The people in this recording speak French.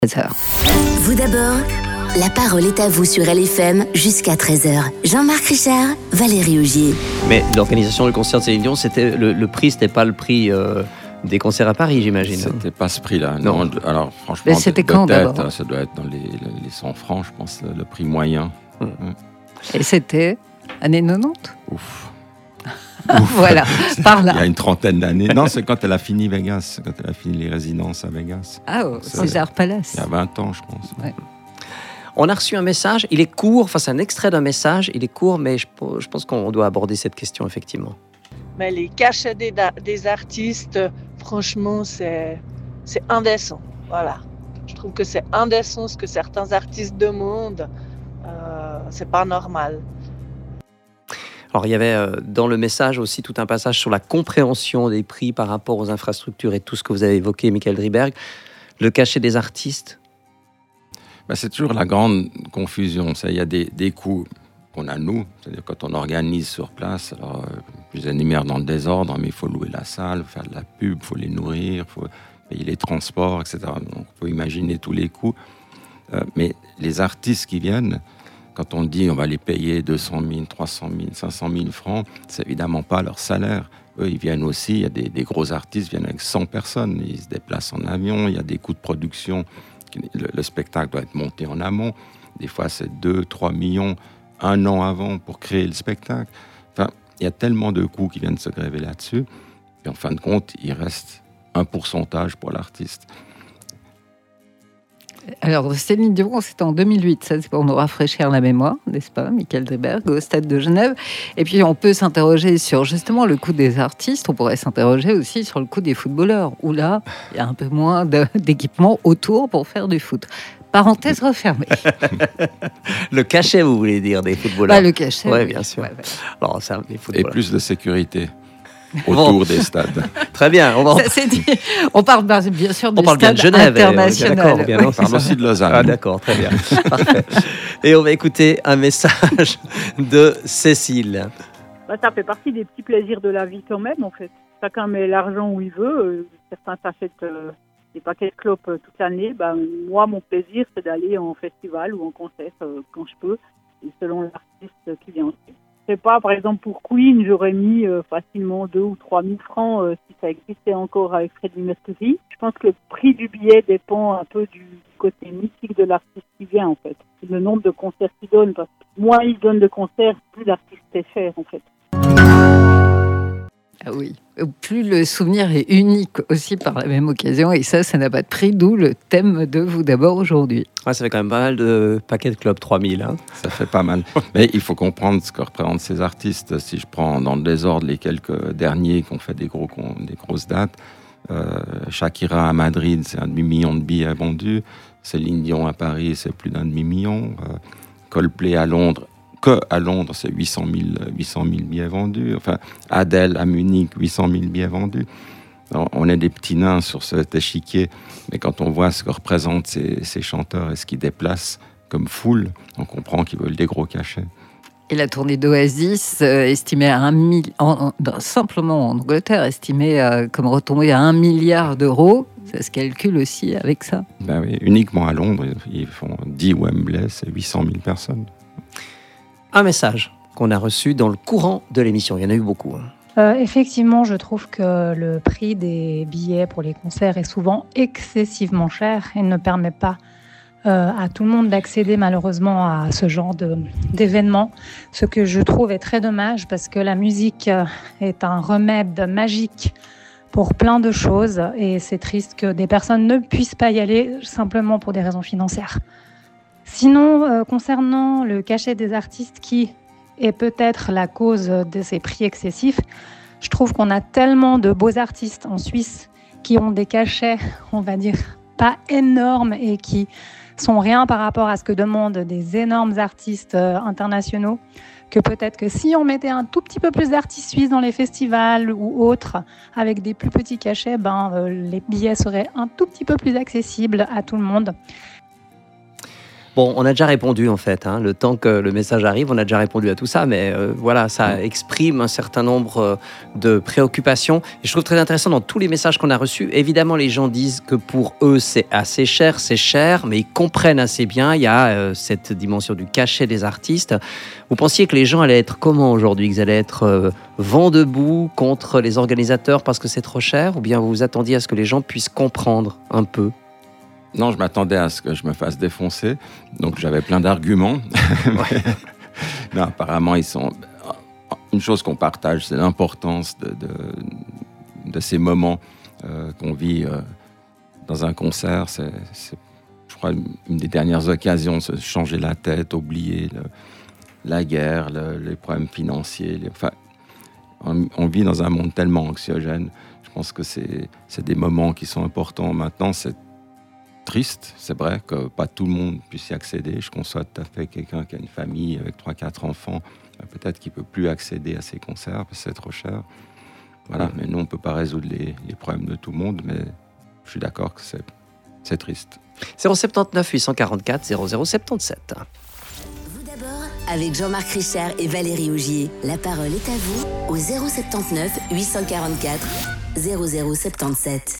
13h. Vous d'abord, la parole est à vous sur LFM jusqu'à 13h. Jean-Marc Richard, Valérie Augier. Mais l'organisation du concert de Céline Dion, c'était le prix, c'était pas le prix des concerts à Paris, j'imagine. C'était pas ce prix-là. Non. Alors franchement, Mais c'était quand d'abord? Ça doit être dans les 100 francs, je pense, le prix moyen. Et c'était années 90. Ouf. Voilà, par Il y a là. une trentaine d'années. Non, c'est quand elle a fini Vegas, quand elle a fini les résidences à Vegas. Ah, au Ça, César Palace. Il y a 20 ans, je pense. Ouais. On a reçu un message, il est court, enfin c'est un extrait d'un message, il est court, mais je pense qu'on doit aborder cette question, effectivement. Mais les cachets des artistes, franchement, c'est indécent. Voilà. Je trouve que c'est indécent ce que certains artistes demandent. C'est pas normal. Alors il y avait dans le message aussi tout un passage sur la compréhension des prix par rapport aux infrastructures et tout ce que vous avez évoqué, Michael Driberg. Le cachet des artistes. C'est toujours la grande confusion. Il y a des coûts qu'on a nous, c'est-à-dire quand on organise sur place, alors je les énumère dans le désordre, mais il faut louer la salle, faire de la pub, il faut les nourrir, il faut payer les transports, etc. Donc il faut imaginer tous les coûts. Mais les artistes qui viennent, quand on dit on va les payer 200 000, 300 000, 500 000 francs, c'est évidemment pas leur salaire. Eux, ils viennent aussi, il y a des gros artistes qui viennent avec 100 personnes, ils se déplacent en avion, il y a des coûts de production, le spectacle doit être monté en amont, des fois c'est 2, 3 millions, un an avant pour créer le spectacle. Enfin, il y a tellement de coûts qui viennent se gréver là-dessus, et en fin de compte, il reste un pourcentage pour l'artiste. Alors, Céline Dion, c'était en 2008. Ça, c'est pour nous rafraîchir la mémoire, n'est-ce pas, Michael Driberg, au Stade de Genève. Et puis, on peut s'interroger sur justement le coût des artistes. On pourrait s'interroger aussi sur le coût des footballeurs, où là, il y a un peu moins d'équipement autour pour faire du foot. Parenthèse refermée. Le cachet, vous voulez dire, des footballeurs. Le cachet. Oui, oui. bien sûr. Ouais. Alors, ça, les Et footballeurs. plus de sécurité autour des stades. Très bien. Ça, c'est dit. On parle bien sûr On du parle bien stade de Genève. international. D'accord, bien, non, On c'est parle ça. aussi de Lausanne. Ah d'accord, très bien. Parfait. Et on va écouter un message de Cécile. Ça fait partie des petits plaisirs de la vie quand même, en fait. Chacun met l'argent où il veut. Certains s'achètent des paquets de clopes toute l'année. Moi, mon plaisir, c'est d'aller en festival ou en concert quand je peux, et selon l'artiste qui vient aussi. Je sais pas, par exemple, pour Queen, j'aurais mis facilement 2 ou 3 000 francs si ça existait encore avec Freddie Mercury. Je pense que le prix du billet dépend un peu du côté mystique de l'artiste qui vient, en fait. Le nombre de concerts qu'il donne, parce que moins il donne de concerts, plus l'artiste est cher, en fait. Ah oui. Plus le souvenir est unique aussi par la même occasion. Et ça n'a pas de prix, d'où le thème de Vous d'abord aujourd'hui. Ouais, ça fait quand même pas mal de paquets de clubs, 3000. Hein. Ça fait pas mal. Mais il faut comprendre ce que représentent ces artistes. Si je prends dans le désordre les quelques derniers qui ont fait des grosses dates, Shakira à Madrid, c'est 1,5 million de billets vendus. Céline Dion à Paris, c'est plus d'1,5 million. Coldplay à Londres, c'est 800 000 billets vendus. Enfin, Adele à Munich, 800 000 billets vendus. Alors, on est des petits nains sur cet échiquier, mais quand on voit ce que représentent ces chanteurs et ce qu'ils déplacent comme foule, on comprend qu'ils veulent des gros cachets. Et la tournée d'Oasis, estimée à simplement en Angleterre, estimée comme retombée à 1 milliard d'euros, ça se calcule aussi avec ça. Oui, uniquement à Londres, ils font 10 Wembley, c'est 800 000 personnes. Un message qu'on a reçu dans le courant de l'émission. Il y en a eu beaucoup. Effectivement, je trouve que le prix des billets pour les concerts est souvent excessivement cher et ne permet pas à tout le monde d'accéder malheureusement à ce genre d'événements. Ce que je trouve est très dommage parce que la musique est un remède magique pour plein de choses et c'est triste que des personnes ne puissent pas y aller simplement pour des raisons financières. Sinon, concernant le cachet des artistes qui est peut-être la cause de ces prix excessifs, je trouve qu'on a tellement de beaux artistes en Suisse qui ont des cachets, on va dire, pas énormes et qui sont rien par rapport à ce que demandent des énormes artistes internationaux, que peut-être que si on mettait un tout petit peu plus d'artistes suisses dans les festivals ou autres, avec des plus petits cachets, les billets seraient un tout petit peu plus accessibles à tout le monde. Bon, on a déjà répondu en fait. Le temps que le message arrive, on a déjà répondu à tout ça. Mais voilà, ça exprime un certain nombre de préoccupations. Et je trouve très intéressant dans tous les messages qu'on a reçus. Évidemment, les gens disent que pour eux, c'est assez cher, mais ils comprennent assez bien. Il y a cette dimension du cachet des artistes. Vous pensiez que les gens allaient être comment aujourd'hui? Qu'ils allaient être vent debout contre les organisateurs parce que c'est trop cher? Ou bien vous vous attendiez à ce que les gens puissent comprendre un peu? Non, je m'attendais à ce que je me fasse défoncer, donc j'avais plein d'arguments. Non, apparemment, ils sont... Une chose qu'on partage, c'est l'importance de ces moments qu'on vit dans un concert. C'est, je crois, une des dernières occasions de se changer la tête, oublier la guerre, les problèmes financiers. On vit dans un monde tellement anxiogène. Je pense que c'est des moments qui sont importants. Maintenant, c'est triste, c'est vrai que pas tout le monde puisse y accéder. Je conçois tout à fait quelqu'un qui a une famille avec 3-4 enfants, peut-être qu'il ne peut plus accéder à ces concerts parce que c'est trop cher. Voilà, mais nous, on ne peut pas résoudre les problèmes de tout le monde, mais je suis d'accord que c'est triste. 079 844 0077. Vous d'abord, avec Jean-Marc Richard et Valérie Augier. La parole est à vous au 079 844 0077.